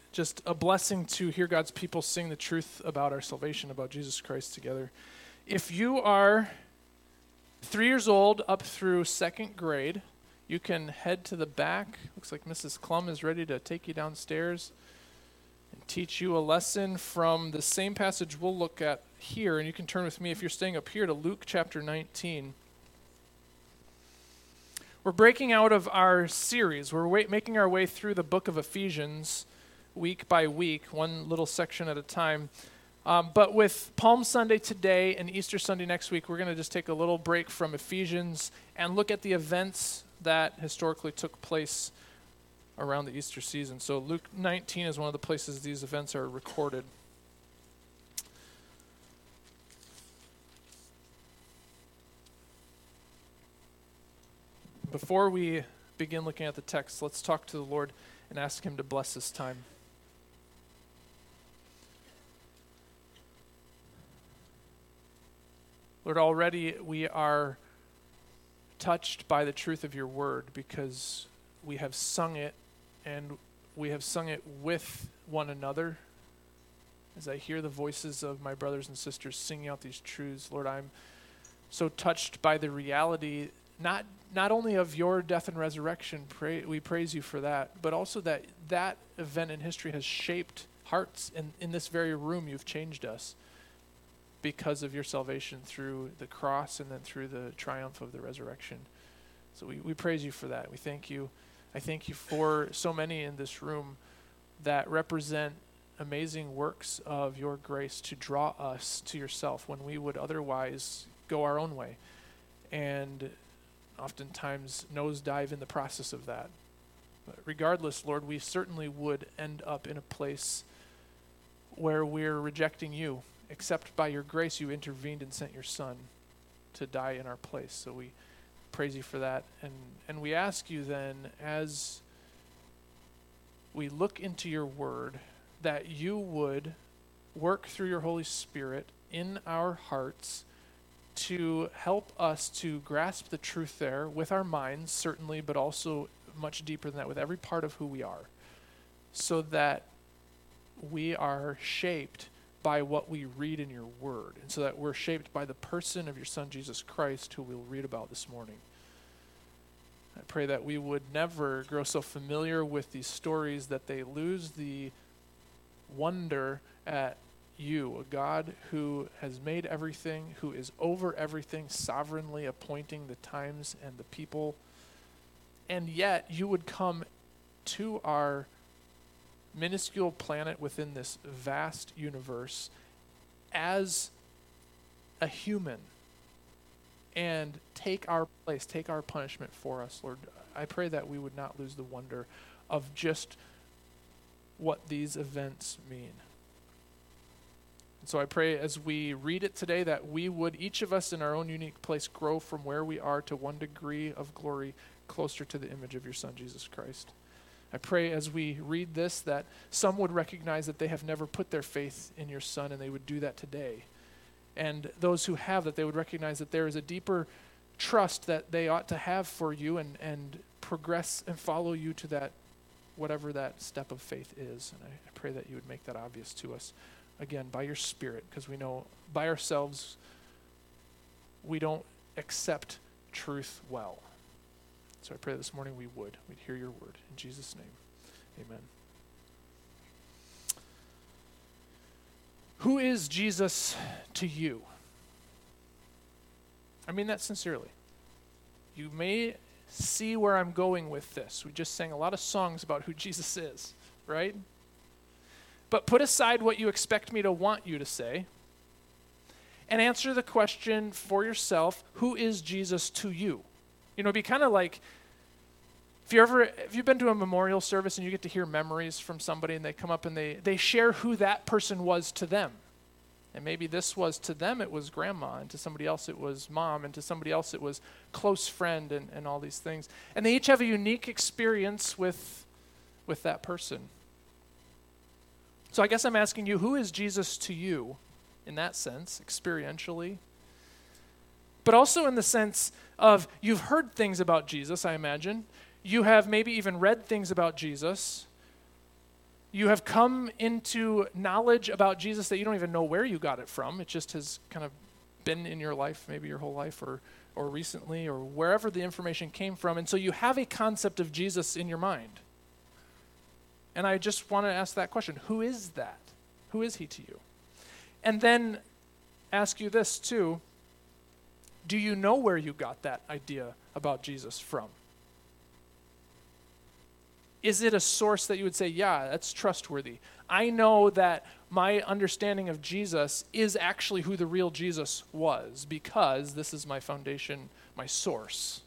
just a blessing to hear God's people sing the truth about our salvation, about Jesus Christ together. If you are 3 years old up through second grade, you can head to the back. Looks like Mrs. Klum is ready to take you downstairs and teach you a lesson from the same passage we'll look at here. And you can turn with me, if you're staying up here, to Luke chapter 19. We're breaking out of our series. We're making our way through the book of Ephesians week by week, one little section at a time. But with Palm Sunday today and Easter Sunday next week, we're going to just take a little break from Ephesians and look at the events that historically took place around the Easter season. So Luke 19 is one of the places these events are recorded. Before we begin looking at the text, let's talk to the Lord and ask him to bless this time. Lord, already we are touched by the truth of your word because we have sung it, and we have sung it with one another. As I hear the voices of my brothers and sisters singing out these truths, Lord, I'm so touched by the reality not only of your death and resurrection, we praise you for that, but also that event in history has shaped hearts. In this very room, you've changed us because of your salvation through the cross and then through the triumph of the resurrection. So we praise you for that. We thank you. I thank you for so many in this room that represent amazing works of your grace to draw us to yourself when we would otherwise go our own way. And oftentimes nosedive in the process of that. But regardless, Lord, we certainly would end up in a place where we're rejecting you, except by your grace you intervened and sent your Son to die in our place. So we praise you for that. And we ask you then, as we look into your word, that you would work through your Holy Spirit in our hearts to help us to grasp the truth there with our minds, certainly, but also much deeper than that, with every part of who we are, so that we are shaped by what we read in your word, and so that we're shaped by the person of your Son, Jesus Christ, who we'll read about this morning. I pray that we would never grow so familiar with these stories that they lose the wonder at you, a God who has made everything, who is over everything, sovereignly appointing the times and the people. And yet you would come to our minuscule planet within this vast universe as a human and take our place, take our punishment for us, Lord. I pray that we would not lose the wonder of just what these events mean. So I pray as we read it today that we would, each of us in our own unique place, grow from where we are to one degree of glory closer to the image of your Son, Jesus Christ. I pray as we read this that some would recognize that they have never put their faith in your Son, and they would do that today. And those who have, that they would recognize that there is a deeper trust that they ought to have for you and progress and follow you to that, whatever that step of faith is. And I pray that you would make that obvious to us. Again, by your Spirit, because we know by ourselves we don't accept truth well. So I pray this morning we'd hear your word. In Jesus' name, amen. Who is Jesus to you? I mean that sincerely. You may see where I'm going with this. We just sang a lot of songs about who Jesus is, right? But put aside what you expect me to want you to say and answer the question for yourself, who is Jesus to you? You know, it'd be kind of like, if you've been to a memorial service and you get to hear memories from somebody and they come up and they share who that person was to them. And maybe this was to them, it was grandma, and to somebody else it was mom, and to somebody else it was close friend and all these things. And they each have a unique experience with that person. So I guess I'm asking you, who is Jesus to you in that sense, experientially? But also in the sense of you've heard things about Jesus, I imagine. You have maybe even read things about Jesus. You have come into knowledge about Jesus that you don't even know where you got it from. It just has kind of been in your life, maybe your whole life or recently or wherever the information came from. And so you have a concept of Jesus in your mind. And I just want to ask that question. Who is that? Who is he to you? And then ask you this too. Do you know where you got that idea about Jesus from? Is it a source that you would say, yeah, that's trustworthy? I know that my understanding of Jesus is actually who the real Jesus was because this is my foundation, my source.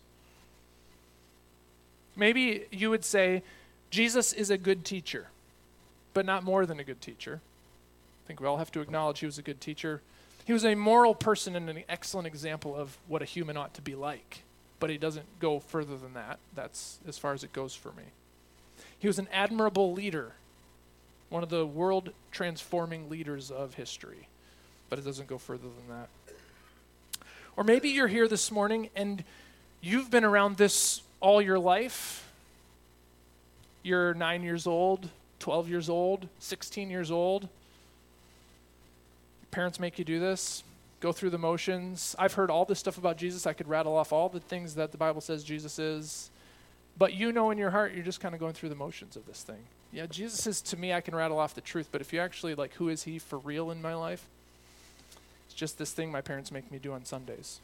Maybe you would say, Jesus is a good teacher, but not more than a good teacher. I think we all have to acknowledge he was a good teacher. He was a moral person and an excellent example of what a human ought to be like, but he doesn't go further than that. That's as far as it goes for me. He was an admirable leader, one of the world-transforming leaders of history, but it doesn't go further than that. Or maybe you're here this morning and you've been around this all your life. You're 9 years old, 12 years old, 16 years old. Your parents make you do this, go through the motions. I've heard all this stuff about Jesus. I could rattle off all the things that the Bible says Jesus is. But you know in your heart, you're just kind of going through the motions of this thing. Yeah, Jesus is, to me, I can rattle off the truth. But if you actually, like, who is he for real in my life? It's just this thing my parents make me do on Sundays.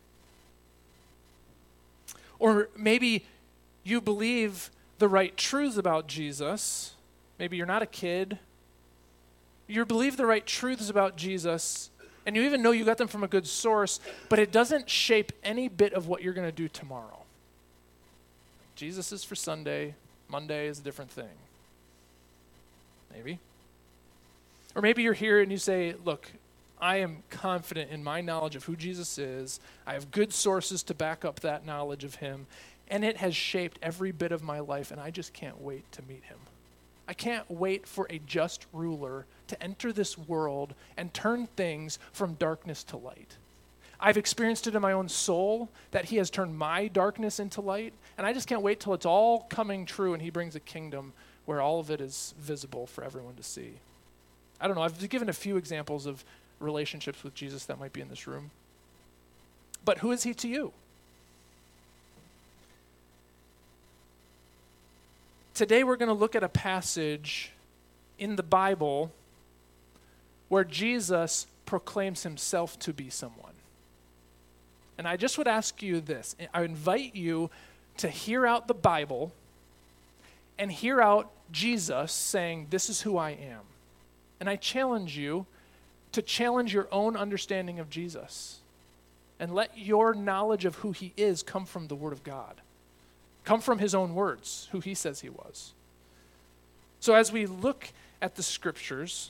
Or maybe you believe the right truths about Jesus. Maybe you're not a kid. You believe the right truths about Jesus, and you even know you got them from a good source, but it doesn't shape any bit of what you're going to do tomorrow. Jesus is for Sunday. Monday is a different thing. Maybe. Or maybe you're here and you say, look, I am confident in my knowledge of who Jesus is. I have good sources to back up that knowledge of him, and it has shaped every bit of my life, and I just can't wait to meet him. I can't wait for a just ruler to enter this world and turn things from darkness to light. I've experienced it in my own soul that he has turned my darkness into light, and I just can't wait till it's all coming true and he brings a kingdom where all of it is visible for everyone to see. I don't know, I've given a few examples of relationships with Jesus that might be in this room. But who is he to you? Today we're going to look at a passage in the Bible where Jesus proclaims himself to be someone. And I just would ask you this. I invite you to hear out the Bible and hear out Jesus saying, this is who I am. And I challenge you to challenge your own understanding of Jesus and let your knowledge of who he is come from the Word of God. Come from his own words, who he says he was. So as we look at the scriptures,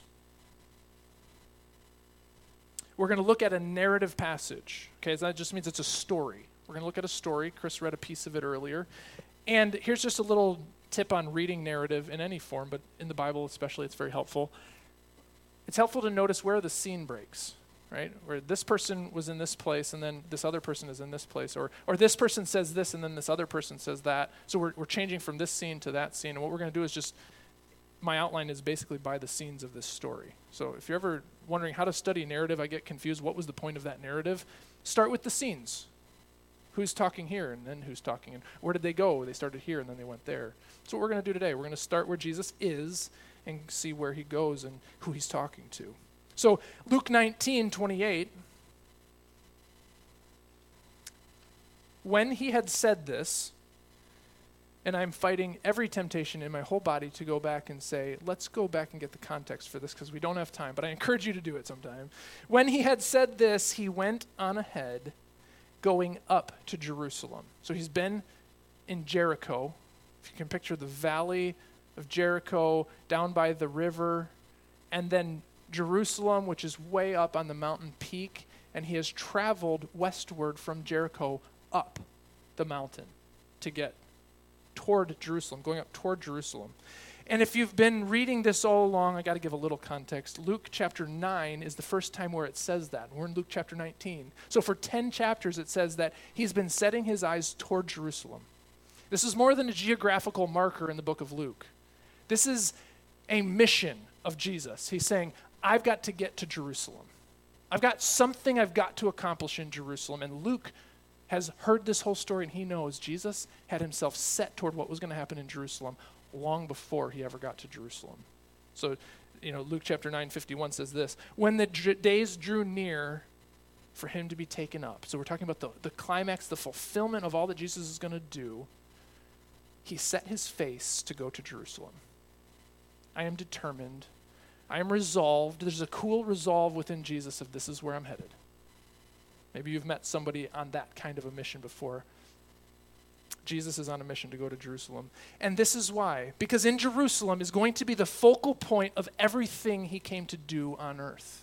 we're going to look at a narrative passage. Okay, so that just means it's a story. We're going to look at a story. Chris read a piece of it earlier. And here's just a little tip on reading narrative in any form, but in the Bible especially, it's very helpful. It's helpful to notice where the scene breaks, right? Where this person was in this place, and then this other person is in this place. Or this person says this, and then this other person says that. So we're changing from this scene to that scene. And what we're going to do is just, my outline is basically by the scenes of this story. So if you're ever wondering how to study narrative, I get confused. What was the point of that narrative? Start with the scenes. Who's talking here, and then who's talking, and where did they go? They started here, and then they went there. That's what we're going to do today. We're going to start where Jesus is and see where he goes and who he's talking to. So Luke 19:28, when he had said this, and I'm fighting every temptation in my whole body to go back and say, let's go back and get the context for this because we don't have time, but I encourage you to do it sometime. When he had said this, he went on ahead, going up to Jerusalem. So he's been in Jericho. If you can picture the valley of Jericho down by the river, and then Jerusalem, which is way up on the mountain peak, and he has traveled westward from Jericho up the mountain to get toward Jerusalem, going up toward Jerusalem. And if you've been reading this all along, I got to give a little context. Luke chapter 9 is the first time where it says that. We're in Luke chapter 19. So for 10 chapters, it says that he's been setting his eyes toward Jerusalem. This is more than a geographical marker in the book of Luke. This is a mission of Jesus. He's saying, I've got to get to Jerusalem. I've got something I've got to accomplish in Jerusalem. And Luke has heard this whole story, and he knows Jesus had himself set toward what was going to happen in Jerusalem long before he ever got to Jerusalem. So, Luke chapter 9:51 says this, when the days drew near for him to be taken up. So we're talking about the climax, the fulfillment of all that Jesus is going to do. He set his face to go to Jerusalem. I am determined. I am resolved. There's a cool resolve within Jesus of this is where I'm headed. Maybe you've met somebody on that kind of a mission before. Jesus is on a mission to go to Jerusalem. And this is why. Because in Jerusalem is going to be the focal point of everything he came to do on earth.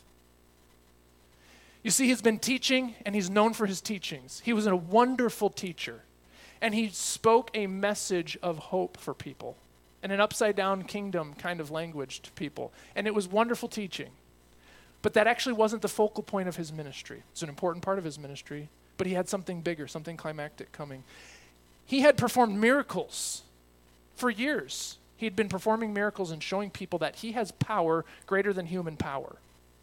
You see, he's been teaching, and he's known for his teachings. He was a wonderful teacher. And he spoke a message of hope for people, and an upside-down kingdom kind of language to people. And it was wonderful teaching. But that actually wasn't the focal point of his ministry. It's an important part of his ministry, but he had something bigger, something climactic coming. He had performed miracles for years. He'd been performing miracles and showing people that he has power greater than human power.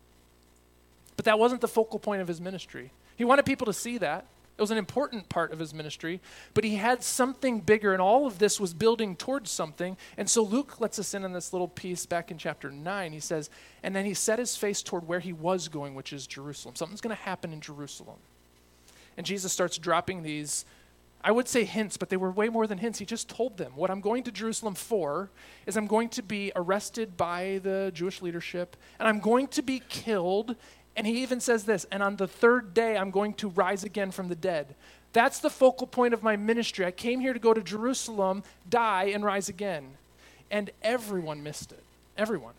But that wasn't the focal point of his ministry. He wanted people to see that. It was an important part of his ministry, but he had something bigger, and all of this was building towards something. And so Luke lets us in on this little piece back in chapter 9. He says, and then he set his face toward where he was going, which is Jerusalem. Something's going to happen in Jerusalem. And Jesus starts dropping these, I would say hints, but they were way more than hints. He just told them, what I'm going to Jerusalem for is I'm going to be arrested by the Jewish leadership, and I'm going to be killed. And he even says this, and on the third day, I'm going to rise again from the dead. That's the focal point of my ministry. I came here to go to Jerusalem, die, and rise again. And everyone missed it. Everyone.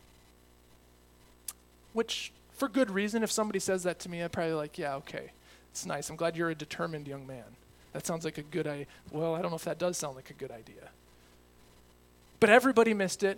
Which, for good reason, if somebody says that to me, I'd probably like, yeah, okay. It's nice. I'm glad you're a determined young man. That sounds like a good idea. Well, I don't know if that does sound like a good idea. But everybody missed it.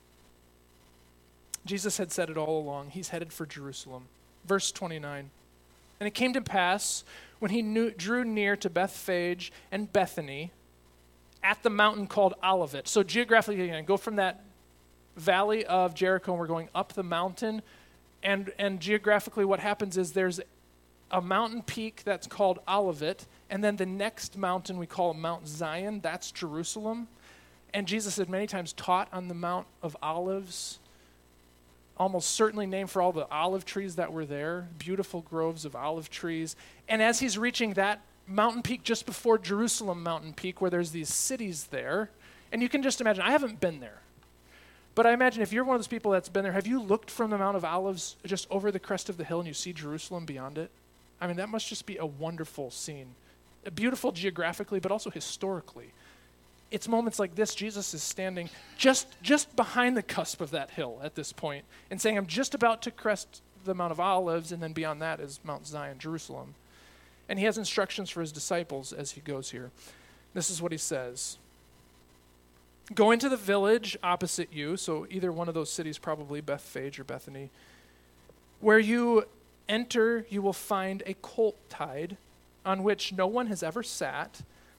Jesus had said it all along. He's headed for Jerusalem. Verse 29. And it came to pass when he drew near to Bethphage and Bethany at the mountain called Olivet. So geographically, again, go from that valley of Jericho and we're going up the mountain. And geographically what happens is there's a mountain peak that's called Olivet. And then the next mountain we call Mount Zion. That's Jerusalem. And Jesus had many times taught on the Mount of Olives, almost certainly named for all the olive trees that were there, beautiful groves of olive trees. And as he's reaching that mountain peak just before Jerusalem mountain peak, where there's these cities there, and you can just imagine, I haven't been there, but I imagine if you're one of those people that's been there, have you looked from the Mount of Olives just over the crest of the hill and you see Jerusalem beyond it? I mean, that must just be a wonderful scene. Beautiful geographically, but also historically. It's moments like this, Jesus is standing just behind the cusp of that hill at this point and saying, I'm just about to crest the Mount of Olives, and then beyond that is Mount Zion, Jerusalem. And he has instructions for his disciples as he goes here. This is what he says. Go into the village opposite you, so either one of those cities, probably Bethphage or Bethany. Where you enter, you will find a colt tied on which no one has ever sat.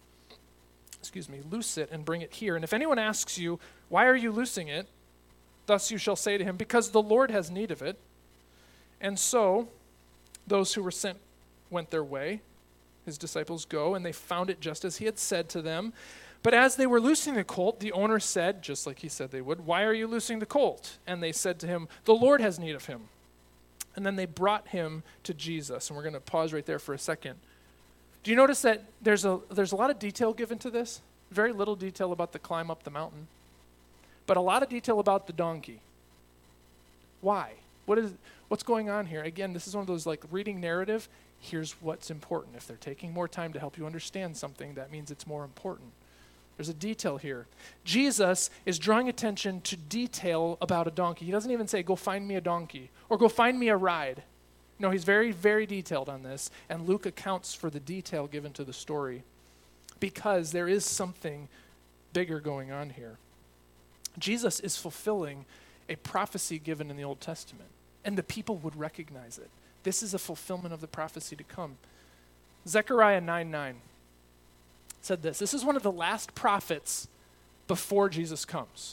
Loose it and bring it here. And if anyone asks you, why are you loosing it? Thus you shall say to him, because the Lord has need of it. And so those who were sent went their way. His disciples go, and they found it just as he had said to them. But as they were loosing the colt, the owner said, just like he said they would, why are you loosing the colt? And they said to him, the Lord has need of him. And then they brought him to Jesus. And we're going to pause right there for a second. Do you notice that there's a lot of detail given to this? Very little detail about the climb up the mountain, but a lot of detail about the donkey. Why? What's going on here? Again, this is one of those like reading narrative. Here's what's important. If they're taking more time to help you understand something, that means it's more important. There's a detail here. Jesus is drawing attention to detail about a donkey. He doesn't even say, go find me a donkey or go find me a ride. No, he's very, very detailed on this, and Luke accounts for the detail given to the story because there is something bigger going on here. Jesus is fulfilling a prophecy given in the Old Testament, and the people would recognize it. This is a fulfillment of the prophecy to come. Zechariah 9:9 said this. This is one of the last prophets before Jesus comes.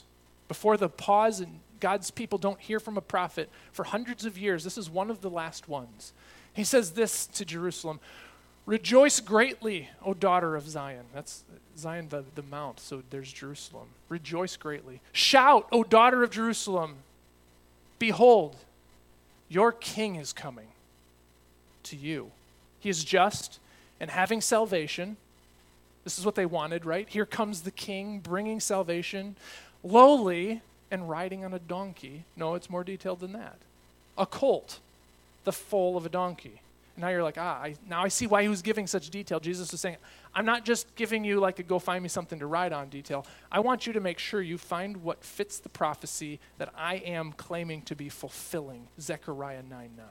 Before the pause and God's people don't hear from a prophet for hundreds of years, this is one of the last ones. He says this to Jerusalem, "Rejoice greatly, O daughter of Zion." That's Zion, the mount, so there's Jerusalem. Rejoice greatly. "Shout, O daughter of Jerusalem. Behold, your king is coming to you. He is just and having salvation." This is what they wanted, right? Here comes the king bringing salvation. "Lowly and riding on a donkey." No, it's more detailed than that. "A colt, the foal of a donkey." And now you're like, now I see why he was giving such detail. Jesus was saying, I'm not just giving you like a go find me something to ride on detail. I want you to make sure you find what fits the prophecy that I am claiming to be fulfilling. Zechariah 9:9.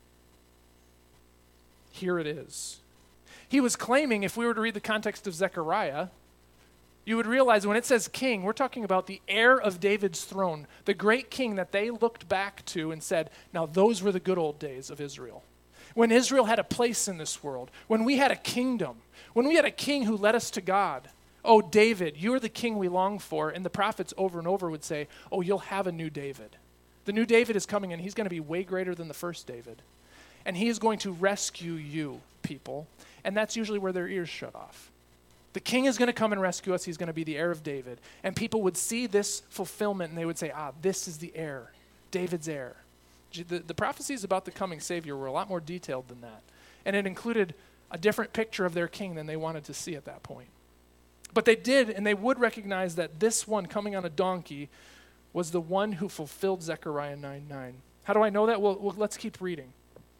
Here it is. He was claiming, if we were to read the context of Zechariah, you would realize when it says king, we're talking about the heir of David's throne, the great king that they looked back to and said, now those were the good old days of Israel. When Israel had a place in this world, when we had a kingdom, when we had a king who led us to God. Oh, David, you're the king we long for. And the prophets over and over would say, oh, you'll have a new David. The new David is coming and he's going to be way greater than the first David. And he is going to rescue you, people. And that's usually where their ears shut off. The king is going to come and rescue us. He's going to be the heir of David. And people would see this fulfillment and they would say, this is the heir, David's heir. The prophecies about the coming Savior were a lot more detailed than that. And it included a different picture of their king than they wanted to see at that point. But they did, and they would recognize that this one coming on a donkey was the one who fulfilled Zechariah 9:9. How do I know that? Well, let's keep reading.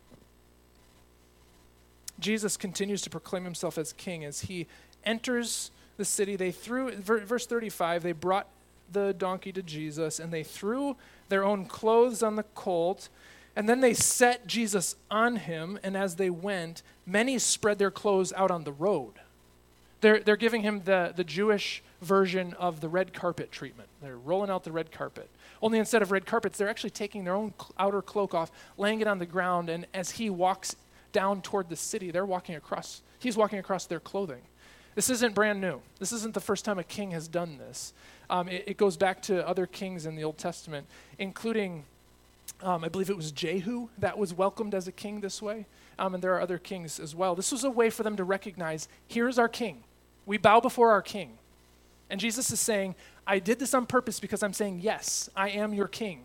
Jesus continues to proclaim himself as king as he enters the city. Verse 35, they brought the donkey to Jesus, and they threw their own clothes on the colt, and then they set Jesus on him, and as they went, many spread their clothes out on the road. They're giving him the Jewish version of the red carpet treatment. They're rolling out the red carpet. Only instead of red carpets, they're actually taking their own outer cloak off, laying it on the ground, and as he walks down toward the city, he's walking across their clothing. This isn't brand new. This isn't the first time a king has done this. It goes back to other kings in the Old Testament, including, I believe it was Jehu that was welcomed as a king this way. And there are other kings as well. This was a way for them to recognize, here's our king. We bow before our king. And Jesus is saying, I did this on purpose because I'm saying, yes, I am your king.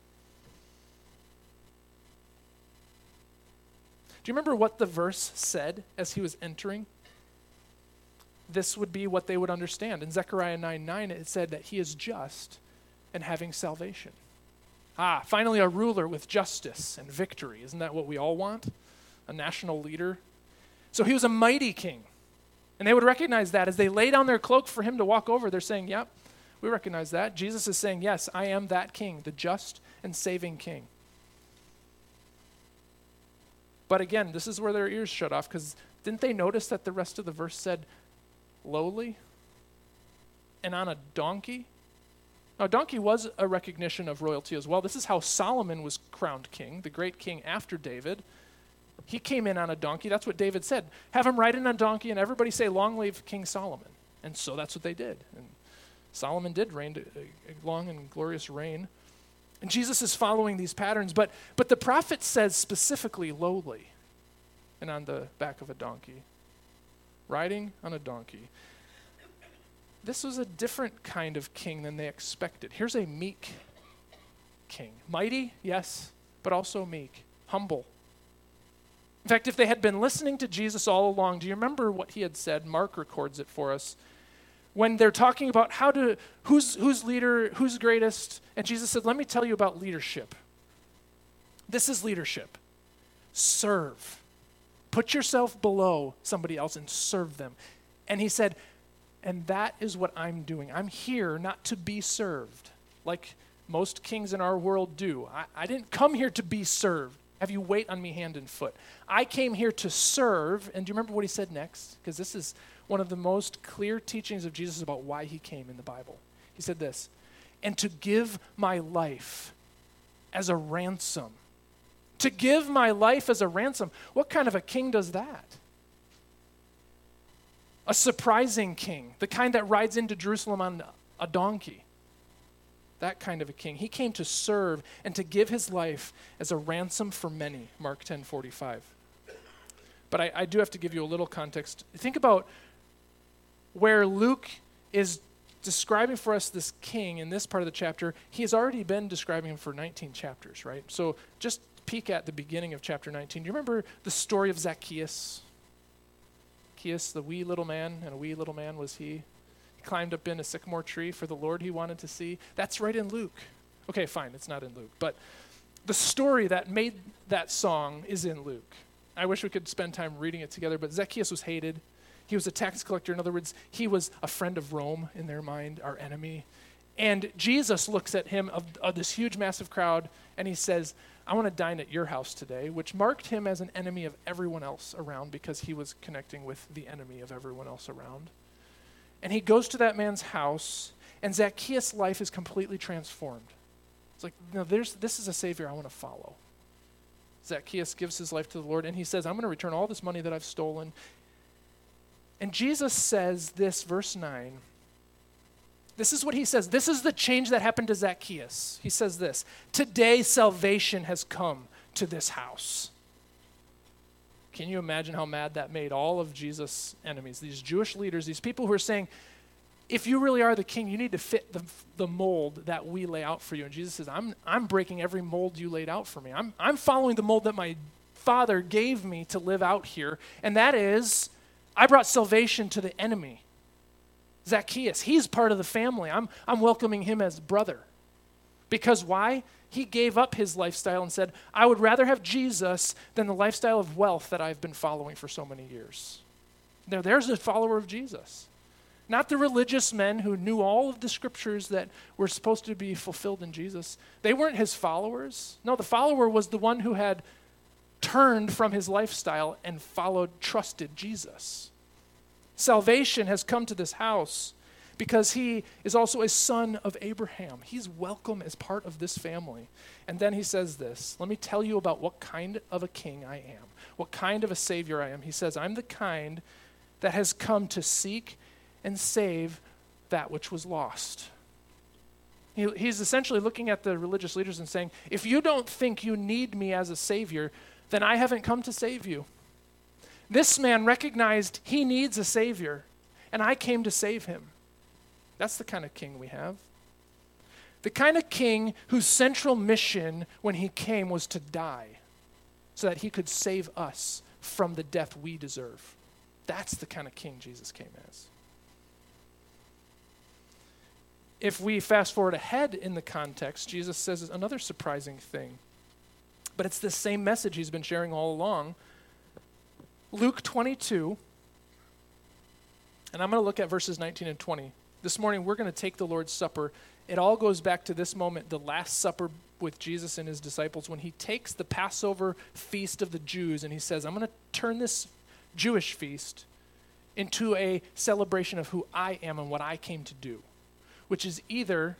Do you remember what the verse said as he was entering? This would be what they would understand. In Zechariah 9:9, it said that he is just and having salvation. Finally a ruler with justice and victory. Isn't that what we all want? A national leader. So he was a mighty king. And they would recognize that as they lay down their cloak for him to walk over. They're saying, yep, we recognize that. Jesus is saying, yes, I am that king, the just and saving king. But again, this is where their ears shut off, because didn't they notice that the rest of the verse said, lowly and on a donkey? Now, a donkey was a recognition of royalty as well. This is how Solomon was crowned king, the great king after David. He came in on a donkey. That's what David said. Have him ride in on a donkey, and everybody say, long live King Solomon. And so that's what they did. And Solomon did reign a long and glorious reign. And Jesus is following these patterns. But the prophet says specifically lowly and on the back of a donkey. Riding on a donkey. This was a different kind of king than they expected. Here's a meek king. Mighty, yes, but also meek. Humble. In fact, if they had been listening to Jesus all along, do you remember what he had said? Mark records it for us. When they're talking about who's leader, who's greatest, and Jesus said, let me tell you about leadership. This is leadership. Serve. Put yourself below somebody else and serve them. And he said, and that is what I'm doing. I'm here not to be served, like most kings in our world do. I didn't come here to be served. Have you wait on me hand and foot. I came here to serve. And do you remember what he said next? Because this is one of the most clear teachings of Jesus about why he came in the Bible. He said this, and to give my life as a ransom. To give my life as a ransom. What kind of a king does that? A surprising king, the kind that rides into Jerusalem on a donkey. that kind of a king. He came to serve and to give his life as a ransom for many, Mark 10:45. But I do have to give you a little context. Think about where Luke is describing for us this king in this part of the chapter. He has already been describing him for 19 chapters, right? So just peek at the beginning of chapter 19. Do you remember the story of Zacchaeus? Zacchaeus, the wee little man, and a wee little man was he. He climbed up in a sycamore tree for the Lord he wanted to see. That's right in Luke. Okay, fine, it's not in Luke. But the story that made that song is in Luke. I wish we could spend time reading it together, but Zacchaeus was hated. He was a tax collector. In other words, he was a friend of Rome in their mind, our enemy. And Jesus looks at him of this huge, massive crowd, and he says, I want to dine at your house today, which marked him as an enemy of everyone else around because he was connecting with the enemy of everyone else around. And he goes to that man's house, and Zacchaeus' life is completely transformed. It's like, no, this is a Savior I want to follow. Zacchaeus gives his life to the Lord, and he says, I'm going to return all this money that I've stolen. And Jesus says this, verse 9. This is what he says. This is the change that happened to Zacchaeus. He says this, today salvation has come to this house. Can you imagine how mad that made all of Jesus' enemies, these Jewish leaders, these people who are saying, if you really are the king, you need to fit the mold that we lay out for you. And Jesus says, I'm breaking every mold you laid out for me. I'm following the mold that my Father gave me to live out here. And that is, I brought salvation to the enemy. Zacchaeus, he's part of the family. I'm welcoming him as brother. Because why? He gave up his lifestyle and said, I would rather have Jesus than the lifestyle of wealth that I've been following for so many years. Now there's a follower of Jesus. Not the religious men who knew all of the scriptures that were supposed to be fulfilled in Jesus. They weren't his followers. No, the follower was the one who had turned from his lifestyle and trusted Jesus. Salvation has come to this house because he is also a son of Abraham. He's welcome as part of this family. And then he says this, let me tell you about what kind of a king I am, what kind of a Savior I am. He says, I'm the kind that has come to seek and save that which was lost. He's essentially looking at the religious leaders and saying, if you don't think you need me as a Savior, then I haven't come to save you. This man recognized he needs a Savior, and I came to save him. That's the kind of king we have. The kind of king whose central mission when he came was to die so that he could save us from the death we deserve. That's the kind of king Jesus came as. If we fast forward ahead in the context, Jesus says another surprising thing. But it's the same message he's been sharing all along. Luke 22, and I'm going to look at verses 19 and 20. This morning we're going to take the Lord's Supper. It all goes back to this moment, the Last Supper with Jesus and his disciples, when he takes the Passover feast of the Jews and he says, I'm going to turn this Jewish feast into a celebration of who I am and what I came to do, which is either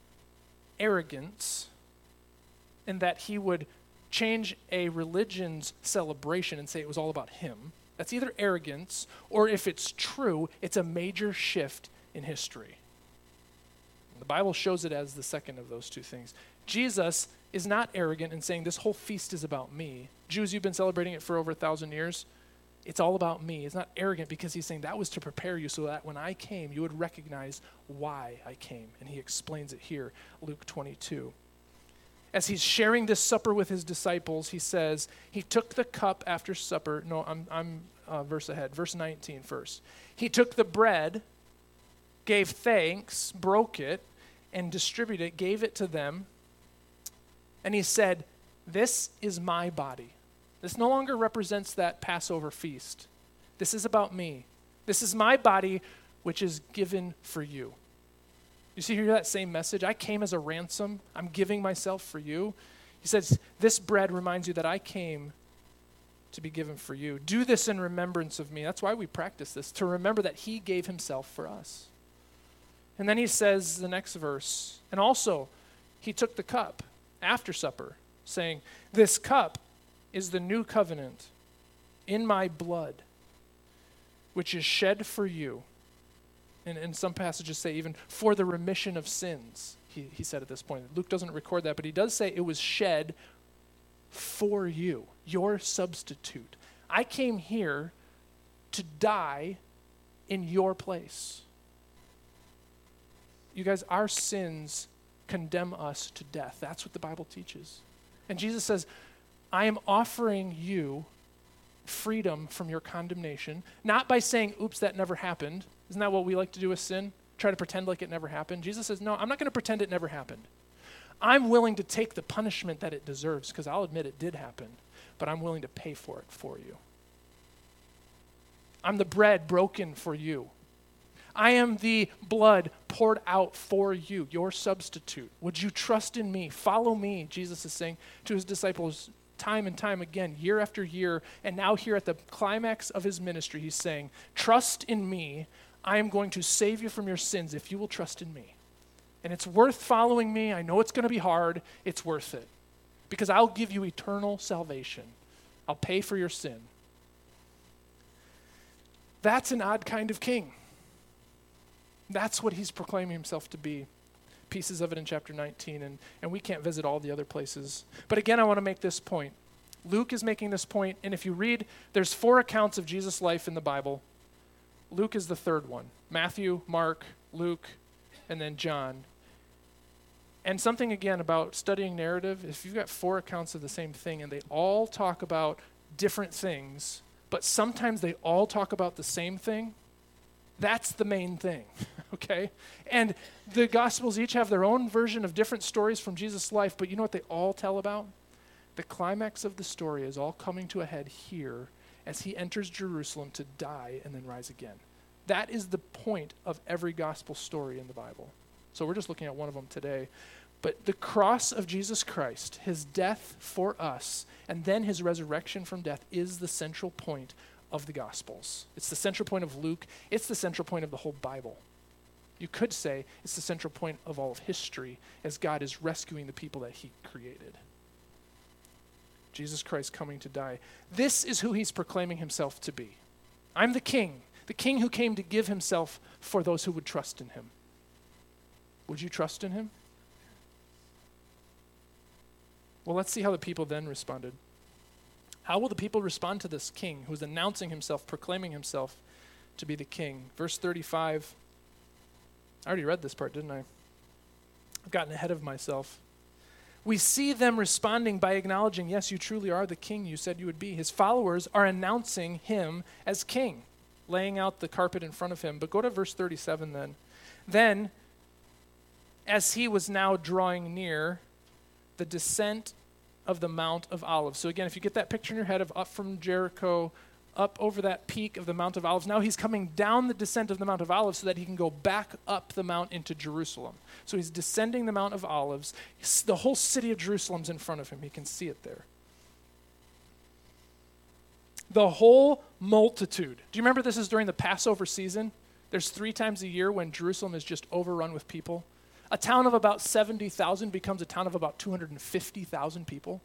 arrogance in that he would change a religion's celebration and say it was all about him. That's either arrogance, or if it's true, it's a major shift in history. The Bible shows it as the second of those two things. Jesus is not arrogant in saying this whole feast is about me. Jews, you've been celebrating it for over 1,000 years. It's all about me. It's not arrogant because he's saying that was to prepare you so that when I came, you would recognize why I came. And he explains it here, Luke 22. As he's sharing this supper with his disciples, he says, he took the cup after supper. No, I'm verse ahead. Verse 19 first. He took the bread, gave thanks, broke it, and distributed it, gave it to them. And he said, this is my body. This no longer represents that Passover feast. This is about me. This is my body, which is given for you. You see here that same message? I came as a ransom. I'm giving myself for you. He says, this bread reminds you that I came to be given for you. Do this in remembrance of me. That's why we practice this, to remember that he gave himself for us. And then he says the next verse, and also he took the cup after supper, saying, this cup is the new covenant in my blood, which is shed for you. And some passages say even for the remission of sins. he said at this point. Luke doesn't record that, but he does say it was shed for you, your substitute. I came here to die in your place. You guys, our sins condemn us to death. That's what the Bible teaches. And Jesus says, I am offering you freedom from your condemnation, not by saying, oops, that never happened. Isn't that what we like to do with sin? Try to pretend like it never happened. Jesus says, no, I'm not going to pretend it never happened. I'm willing to take the punishment that it deserves, because I'll admit it did happen, but I'm willing to pay for it for you. I'm the bread broken for you. I am the blood poured out for you, your substitute. Would you trust in me? Follow me, Jesus is saying to his disciples time and time again, year after year, and now here at the climax of his ministry, he's saying, trust in me. I am going to save you from your sins if you will trust in me. And it's worth following me. I know it's going to be hard. It's worth it. Because I'll give you eternal salvation. I'll pay for your sin. That's an odd kind of king. That's what he's proclaiming himself to be. Pieces of it in chapter 19, and we can't visit all the other places. But again, I want to make this point. Luke is making this point, and if you read, there's 4 accounts of Jesus' life in the Bible. Luke is the third one. Matthew, Mark, Luke, and then John. And something, again, about studying narrative, if you've got 4 accounts of the same thing, and they all talk about different things, but sometimes they all talk about the same thing, that's the main thing, okay? And the Gospels each have their own version of different stories from Jesus' life, but you know what they all tell about? The climax of the story is all coming to a head here as he enters Jerusalem to die and then rise again. That is the point of every gospel story in the Bible. So we're just looking at one of them today. But the cross of Jesus Christ, his death for us, and then his resurrection from death is the central point of the Gospels. It's the central point of Luke. It's the central point of the whole Bible. You could say it's the central point of all of history as God is rescuing the people that he created. Jesus Christ coming to die. This is who he's proclaiming himself to be. I'm the king who came to give himself for those who would trust in him. Would you trust in him? Well, let's see how the people then responded. How will the people respond to this king who's announcing himself, proclaiming himself to be the king? Verse 35. I already read this part, didn't I? I've gotten ahead of myself. We see them responding by acknowledging, yes, you truly are the king you said you would be. His followers are announcing him as king, laying out the carpet in front of him. But go to verse 37 then. Then, as he was now drawing near the descent of the Mount of Olives. So again, if you get that picture in your head of up from Jericho, up over that peak of the Mount of Olives, now he's coming down the descent of the Mount of Olives so that he can go back up the mount into Jerusalem. So he's descending the Mount of Olives. The whole city of Jerusalem's in front of him. He can see it there. The whole multitude. Do you remember this is during the Passover season? There's 3 times a year when Jerusalem is just overrun with people. A town of about 70,000 becomes a town of about 250,000 people.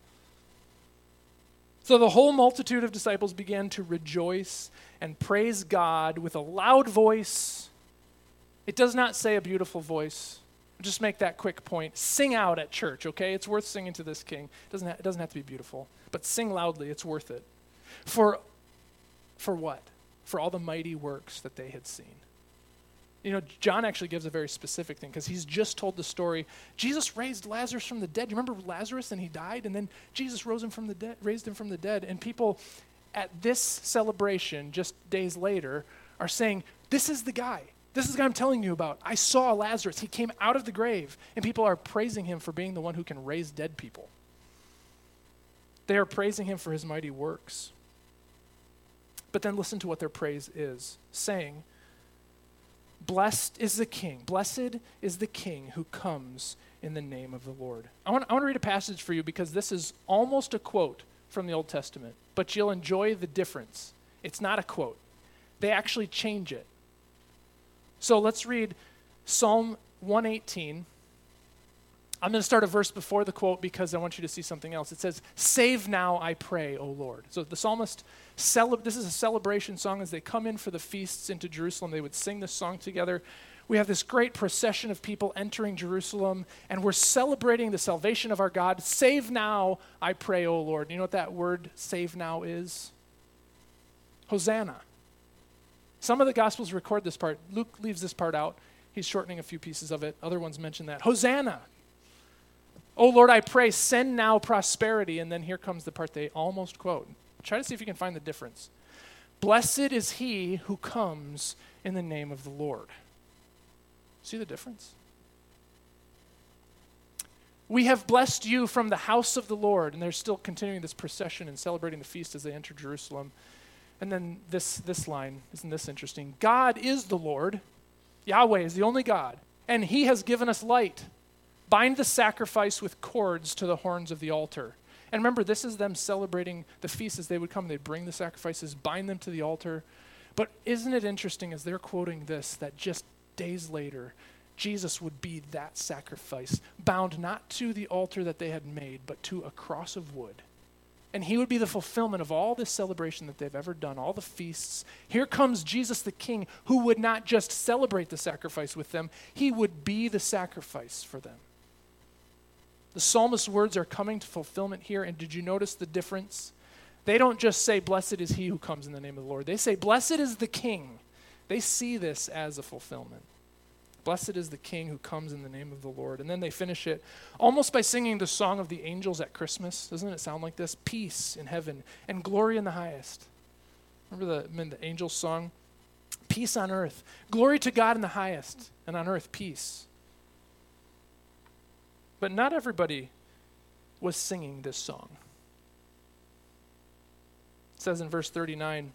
So the whole multitude of disciples began to rejoice and praise God with a loud voice. It does not say a beautiful voice. Just make that quick point. Sing out at church, okay? It's worth singing to this king. It doesn't have to be beautiful, but sing loudly. It's worth it. For what? For all the mighty works that they had seen. You know, John actually gives a very specific thing because he's just told the story. Jesus raised Lazarus from the dead. You remember Lazarus and he died, and then Jesus raised him from the dead. And people at this celebration, just days later, are saying, "This is the guy. This is the guy I'm telling you about. I saw Lazarus. He came out of the grave." And people are praising him for being the one who can raise dead people. They are praising him for his mighty works. But then listen to what their praise is, saying, blessed is the king who comes in the name of the Lord. I want to read a passage for you because this is almost a quote from the Old Testament, but you'll enjoy the difference. It's not a quote. They actually change it. So let's read Psalm 118. I'm going to start a verse before the quote because I want you to see something else. It says, "Save now, I pray, O Lord." So the psalmist, this is a celebration song as they come in for the feasts into Jerusalem. They would sing this song together. We have this great procession of people entering Jerusalem, and we're celebrating the salvation of our God. Save now, I pray, O Lord. You know what that word save now is? Hosanna. Some of the Gospels record this part. Luke leaves this part out. He's shortening a few pieces of it. Other ones mention that. Hosanna. O Lord, I pray, send now prosperity. And then here comes the part they almost quote. Try to see if you can find the difference. Blessed is he who comes in the name of the Lord. See the difference? We have blessed you from the house of the Lord. And they're still continuing this procession and celebrating the feast as they enter Jerusalem. And then this line, isn't this interesting? God is the Lord. Yahweh is the only God. And he has given us light. Bind the sacrifice with cords to the horns of the altar. And remember, this is them celebrating the feast as they would come. They'd bring the sacrifices, bind them to the altar. But isn't it interesting as they're quoting this, that just days later, Jesus would be that sacrifice, bound not to the altar that they had made, but to a cross of wood. And he would be the fulfillment of all this celebration that they've ever done, all the feasts. Here comes Jesus the King, who would not just celebrate the sacrifice with them, he would be the sacrifice for them. The psalmist's words are coming to fulfillment here, and did you notice the difference? They don't just say, blessed is he who comes in the name of the Lord. They say, blessed is the King. They see this as a fulfillment. Blessed is the King who comes in the name of the Lord. And then they finish it almost by singing the song of the angels at Christmas. Doesn't it sound like this? Peace in heaven and glory in the highest. Remember the angels' song? Peace on earth. Glory to God in the highest, and on earth peace. But not everybody was singing this song. It says in verse 39,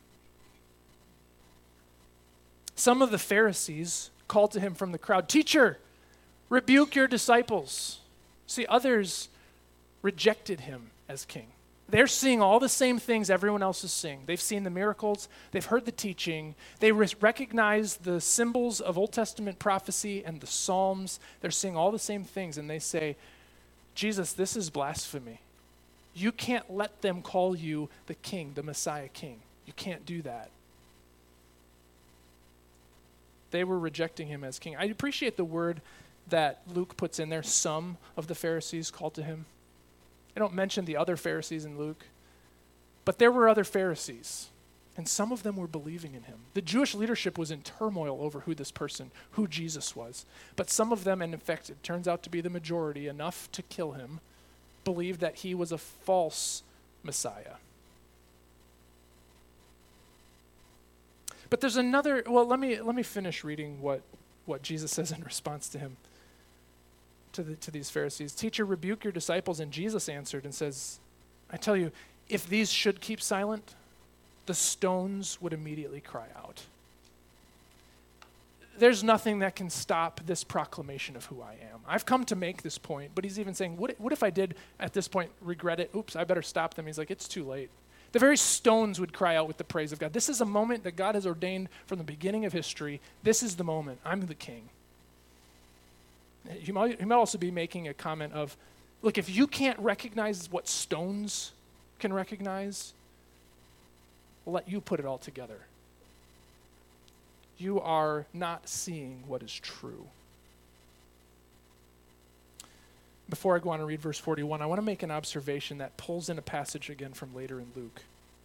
some of the Pharisees called to him from the crowd, "Teacher, rebuke your disciples." See, others rejected him as king. They're seeing all the same things everyone else is seeing. They've seen the miracles. They've heard the teaching. They recognize the symbols of Old Testament prophecy and the Psalms. They're seeing all the same things, and they say, Jesus, this is blasphemy. You can't let them call you the king, the Messiah king. You can't do that. They were rejecting him as king. I appreciate the word that Luke puts in there, some of the Pharisees called to him. I don't mention the other Pharisees in Luke, but there were other Pharisees, and some of them were believing in him. The Jewish leadership was in turmoil over who Jesus was. But some of them, and in fact, it turns out to be the majority, enough to kill him, believed that he was a false Messiah. But there's another, well, let me finish reading what Jesus says in response to him, to these Pharisees. Teacher, rebuke your disciples. And Jesus answered and says, I tell you, if these should keep silent, the stones would immediately cry out. There's nothing that can stop this proclamation of who I am. I've come to make this point, but he's even saying, what if I did at this point regret it? Oops, I better stop them. He's like, it's too late. The very stones would cry out with the praise of God. This is a moment that God has ordained from the beginning of history. This is the moment. I'm the king. He might also be making a comment of, look, if you can't recognize what stones can recognize, I'll let you put it all together. You are not seeing what is true. Before I go on and read verse 41, I want to make an observation that pulls in a passage again from later in Luke.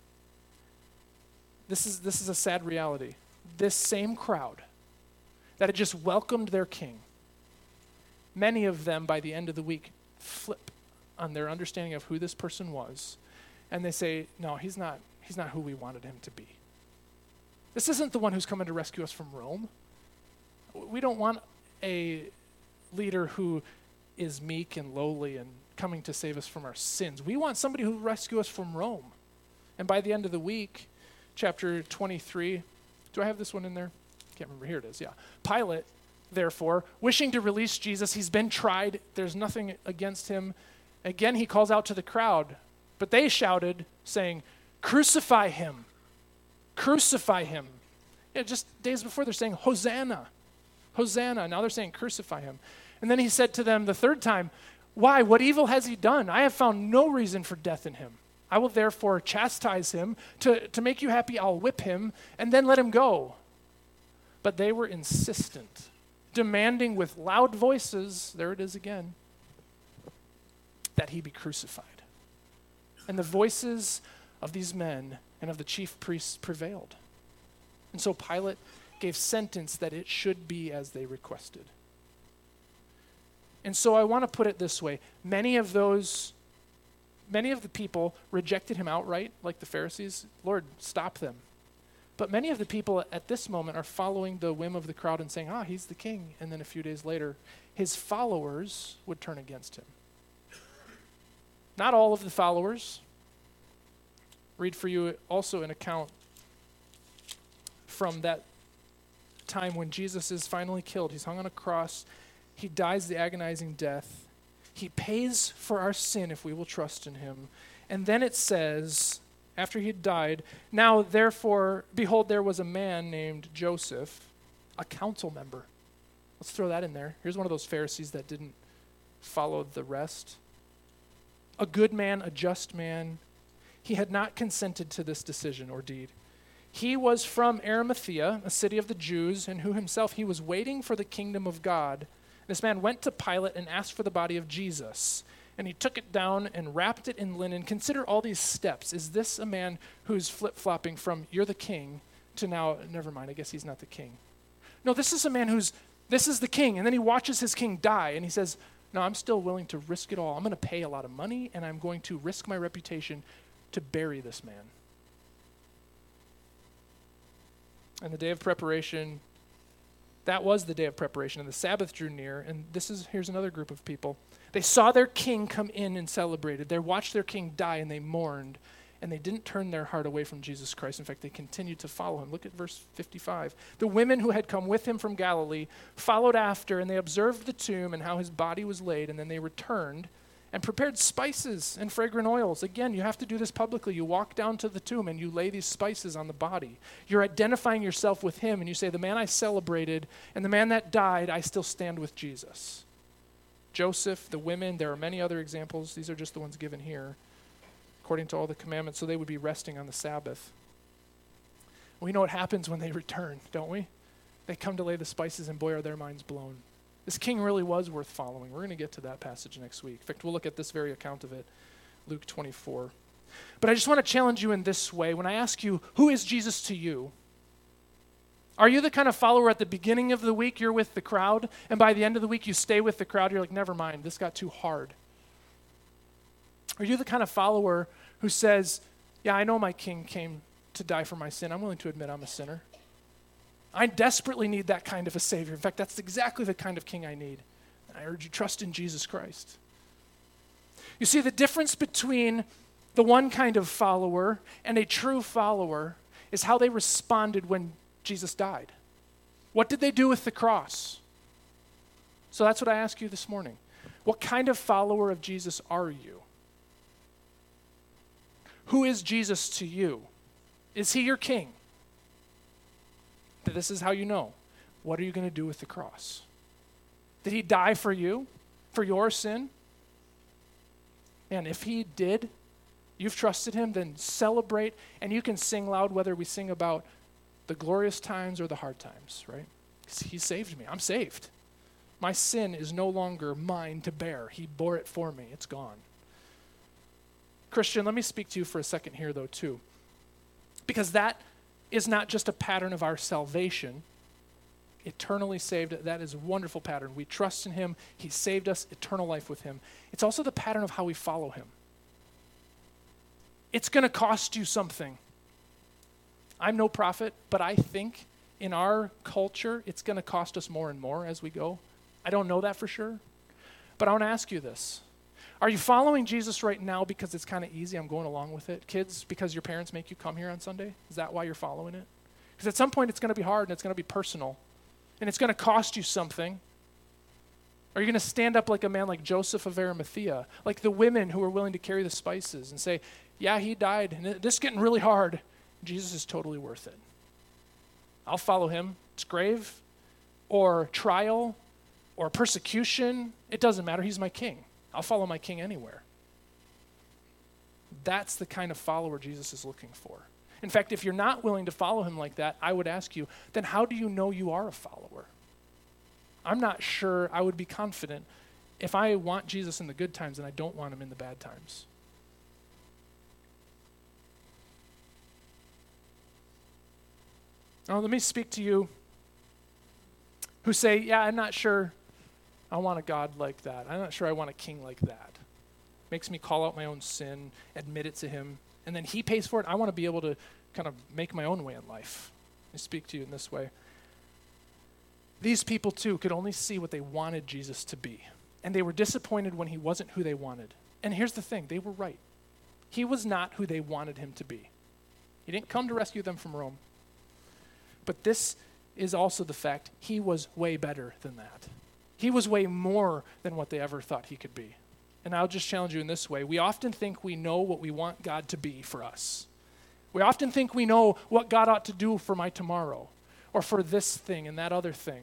This is a sad reality. This same crowd that had just welcomed their king, many of them by the end of the week flip on their understanding of who this person was, and they say, no, he's not who we wanted him to be. This isn't the one who's coming to rescue us from Rome. We don't want a leader who is meek and lowly and coming to save us from our sins. We want somebody who will rescue us from Rome. And by the end of the week, chapter 23, do I have this one in there? Can't remember. Here it is, yeah. Pilate, therefore, wishing to release Jesus, he's been tried. There's nothing against him. Again, he calls out to the crowd. But they shouted, saying, crucify him. Crucify him. Yeah, just days before they're saying, Hosanna. Hosanna. Now they're saying, crucify him. And then he said to them the third time, why? What evil has he done? I have found no reason for death in him. I will therefore chastise him. To make you happy, I'll whip him and then let him go. But they were insistent demanding with loud voices, there it is again, that he be crucified. And the voices of these men and of the chief priests prevailed. And so Pilate gave sentence that it should be as they requested. And so I want to put it this way. Many of the people rejected him outright, like the Pharisees. Lord, stop them. But many of the people at this moment are following the whim of the crowd and saying, he's the king. And then a few days later, his followers would turn against him. Not all of the followers. Read for you also an account from that time when Jesus is finally killed. He's hung on a cross. He dies the agonizing death. He pays for our sin if we will trust in him. And then it says, after he had died, now therefore, behold, there was a man named Joseph, a council member. Let's throw that in there. Here's one of those Pharisees that didn't follow the rest. A good man, a just man. He had not consented to this decision or deed. He was from Arimathea, a city of the Jews, and who himself he was waiting for the kingdom of God. This man went to Pilate and asked for the body of Jesus. And he took it down and wrapped it in linen. Consider all these steps. Is this a man who's flip-flopping from you're the king to now, never mind, I guess he's not the king. No, this is a man this is the king. And then he watches his king die and he says, no, I'm still willing to risk it all. I'm going to pay a lot of money and I'm going to risk my reputation to bury this man. And the day of preparation, that was the day of preparation, and the Sabbath drew near, and here's another group of people. They saw their king come in and celebrated. They watched their king die, and they mourned, and they didn't turn their heart away from Jesus Christ. In fact, they continued to follow him. Look at verse 55. The women who had come with him from Galilee followed after, and they observed the tomb and how his body was laid, and then they returned and prepared spices and fragrant oils. Again, you have to do this publicly. You walk down to the tomb and you lay these spices on the body. You're identifying yourself with him, and you say, the man I celebrated and the man that died, I still stand with Jesus. Joseph, the women, there are many other examples. These are just the ones given here, according to all the commandments, so they would be resting on the Sabbath. We know what happens when they return, don't we? They come to lay the spices, and boy, are their minds blown. This king really was worth following. We're going to get to that passage next week. In fact, we'll look at this very account of it, Luke 24. But I just want to challenge you in this way. When I ask you, who is Jesus to you? Are you the kind of follower at the beginning of the week you're with the crowd, and by the end of the week you stay with the crowd, you're like, never mind, this got too hard? Are you the kind of follower who says, yeah, I know my king came to die for my sin. I'm willing to admit I'm a sinner. I desperately need that kind of a Savior. In fact, that's exactly the kind of king I need. I urge you, trust in Jesus Christ. You see, the difference between the one kind of follower and a true follower is how they responded when Jesus died. What did they do with the cross? So that's what I ask you this morning. What kind of follower of Jesus are you? Who is Jesus to you? Is he your king? This is how you know. What are you going to do with the cross? Did he die for you, for your sin? And if he did, you've trusted him, then celebrate, and you can sing loud whether we sing about the glorious times or the hard times, right? Because he saved me. I'm saved. My sin is no longer mine to bear. He bore it for me. It's gone. Christian, let me speak to you for a second here, though, too. Because that is not just a pattern of our salvation. Eternally saved, that is a wonderful pattern. We trust in him. He saved us, eternal life with him. It's also the pattern of how we follow him. It's going to cost you something. I'm no prophet, but I think in our culture, it's going to cost us more and more as we go. I don't know that for sure, but I want to ask you this. Are you following Jesus right now because it's kind of easy? I'm going along with it. Kids, because your parents make you come here on Sunday? Is that why you're following it? Because at some point it's going to be hard and it's going to be personal. And it's going to cost you something. Are you going to stand up like a man like Joseph of Arimathea, like the women who were willing to carry the spices and say, yeah, he died, and this is getting really hard. Jesus is totally worth it. I'll follow him. It's grave or trial or persecution. It doesn't matter. He's my king. I'll follow my king anywhere. That's the kind of follower Jesus is looking for. In fact, if you're not willing to follow him like that, I would ask you, then how do you know you are a follower? I'm not sure I would be confident if I want Jesus in the good times and I don't want him in the bad times. Now, let me speak to you who say, yeah, I'm not sure I want a God like that. I'm not sure I want a king like that. Makes me call out my own sin, admit it to him, and then he pays for it. I want to be able to kind of make my own way in life. I speak to you in this way. These people, too, could only see what they wanted Jesus to be. And they were disappointed when he wasn't who they wanted. And here's the thing, they were right. He was not who they wanted him to be. He didn't come to rescue them from Rome. But this is also the fact he was way better than that. He was way more than what they ever thought he could be. And I'll just challenge you in this way. We often think we know what we want God to be for us. We often think we know what God ought to do for my tomorrow, or for this thing and that other thing.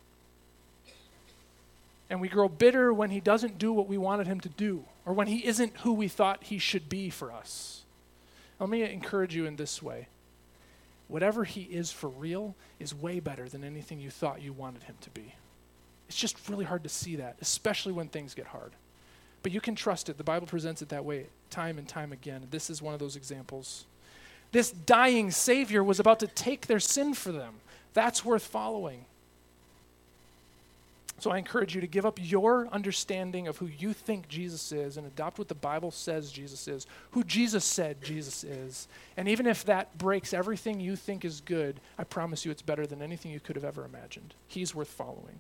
And we grow bitter when he doesn't do what we wanted him to do, or when he isn't who we thought he should be for us. Let me encourage you in this way. Whatever he is for real is way better than anything you thought you wanted him to be. It's just really hard to see that, especially when things get hard. But you can trust it. The Bible presents it that way time and time again. This is one of those examples. This dying Savior was about to take their sin for them. That's worth following. So I encourage you to give up your understanding of who you think Jesus is and adopt what the Bible says Jesus is, who Jesus said Jesus is. And even if that breaks everything you think is good, I promise you it's better than anything you could have ever imagined. He's worth following.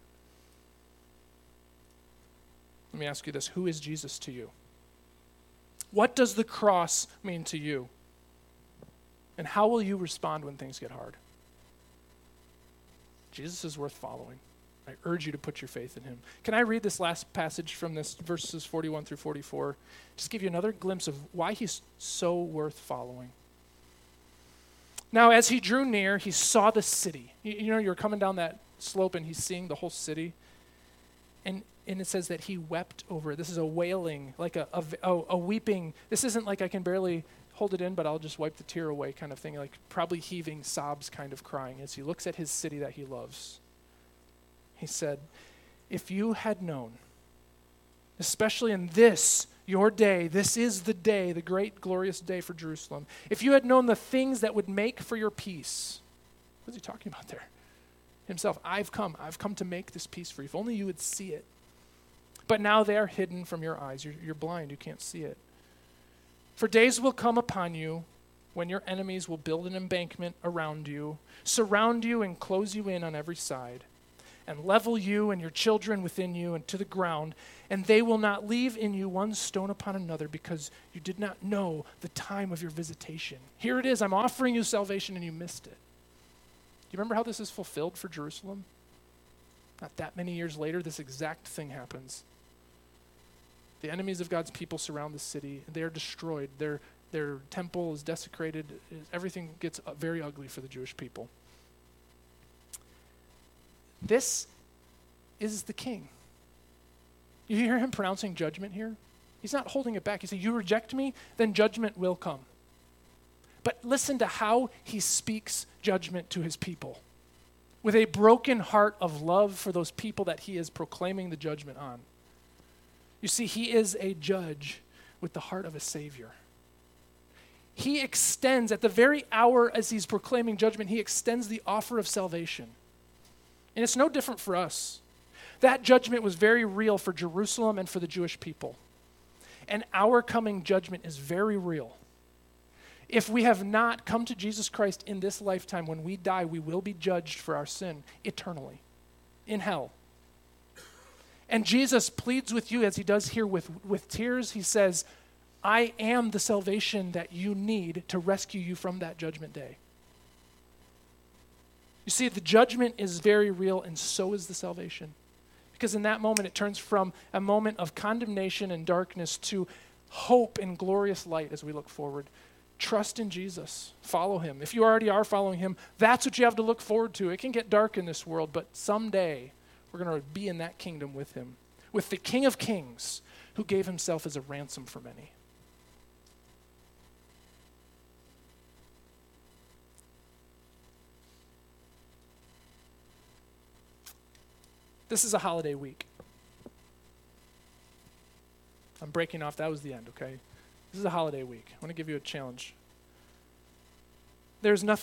Let me ask you this. Who is Jesus to you? What does the cross mean to you? And how will you respond when things get hard? Jesus is worth following. I urge you to put your faith in him. Can I read this last passage from this, verses 41 through 44? Just give you another glimpse of why he's so worth following. Now, as he drew near, he saw the city. You know, you're coming down that slope and he's seeing the whole city. And it says that he wept over it. This is a wailing, like a weeping. This isn't like I can barely hold it in, but I'll just wipe the tear away kind of thing, like probably heaving sobs kind of crying as he looks at his city that he loves. He said, if you had known, especially in this, your day, this is the day, the great glorious day for Jerusalem. If you had known the things that would make for your peace. What's he talking about there? Himself, I've come to make this peace for you. If only you would see it. But now they are hidden from your eyes. You're blind, you can't see it. For days will come upon you when your enemies will build an embankment around you, surround you and close you in on every side, and level you and your children within you and to the ground, and they will not leave in you one stone upon another because you did not know the time of your visitation. Here it is, I'm offering you salvation and you missed it. Do you remember how this is fulfilled for Jerusalem? Not that many years later, this exact thing happens. The enemies of God's people surround the city. They are destroyed. Their temple is desecrated. Everything gets very ugly for the Jewish people. This is the king. You hear him pronouncing judgment here? He's not holding it back. He said, you reject me, then judgment will come. But listen to how he speaks judgment to his people. With a broken heart of love for those people that he is proclaiming the judgment on. You see, he is a judge with the heart of a savior. He extends, at the very hour as he's proclaiming judgment, he extends the offer of salvation. And it's no different for us. That judgment was very real for Jerusalem and for the Jewish people. And our coming judgment is very real. If we have not come to Jesus Christ in this lifetime, when we die, we will be judged for our sin eternally in hell. And Jesus pleads with you, as he does here with tears. He says, I am the salvation that you need to rescue you from that judgment day. You see, the judgment is very real, and so is the salvation. Because in that moment, it turns from a moment of condemnation and darkness to hope and glorious light as we look forward. Trust in Jesus. Follow him. If you already are following him, that's what you have to look forward to. It can get dark in this world, but someday we're going to be in that kingdom with him, with the King of Kings who gave himself as a ransom for many. This is a holiday week. I'm breaking off. That was the end, okay? This is a holiday week. I want to give you a challenge. There's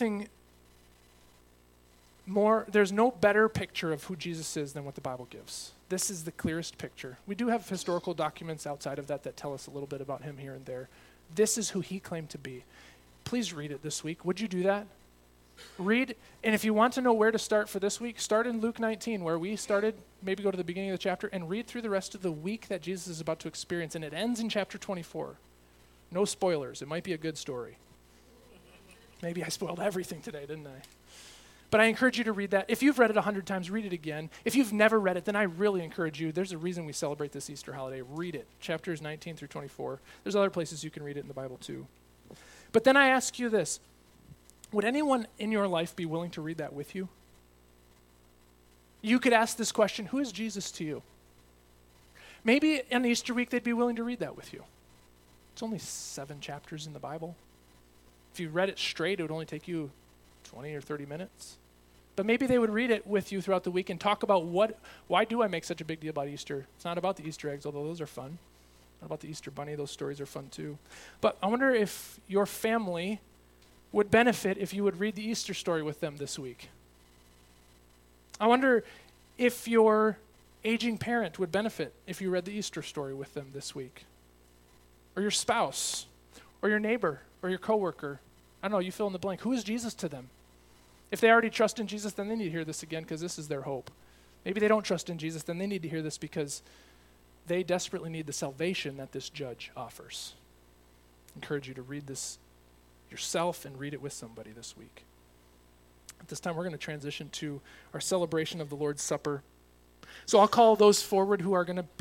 no better picture of who Jesus is than what the Bible gives. This is the clearest picture. We do have historical documents outside of that tell us a little bit about him here and there. This is who he claimed to be. Please read it this week. Would you do that? Read, and if you want to know where to start for this week, start in Luke 19, where we started. Maybe go to the beginning of the chapter and read through the rest of the week that Jesus is about to experience, and it ends in chapter 24. No spoilers. It might be a good story. Maybe I spoiled everything today, didn't I? But I encourage you to read that. If you've read it 100 times, read it again. If you've never read it, then I really encourage you. There's a reason we celebrate this Easter holiday. Read it. Chapters 19 through 24. There's other places you can read it in the Bible too. But then I ask you this. Would anyone in your life be willing to read that with you? You could ask this question, who is Jesus to you? Maybe on Easter week they'd be willing to read that with you. It's only 7 chapters in the Bible. If you read it straight, it would only take you 20 or 30 minutes. But maybe they would read it with you throughout the week and talk about why do I make such a big deal about Easter? It's not about the Easter eggs, although those are fun. Not about the Easter bunny, those stories are fun too. But I wonder if your family would benefit if you would read the Easter story with them this week. I wonder if your aging parent would benefit if you read the Easter story with them this week. Or your spouse, or your neighbor, or your coworker. I don't know, you fill in the blank. Who is Jesus to them? If they already trust in Jesus, then they need to hear this again because this is their hope. Maybe they don't trust in Jesus, then they need to hear this because they desperately need the salvation that this judge offers. I encourage you to read this yourself and read it with somebody this week. At this time, we're going to transition to our celebration of the Lord's Supper. So I'll call those forward who are going to be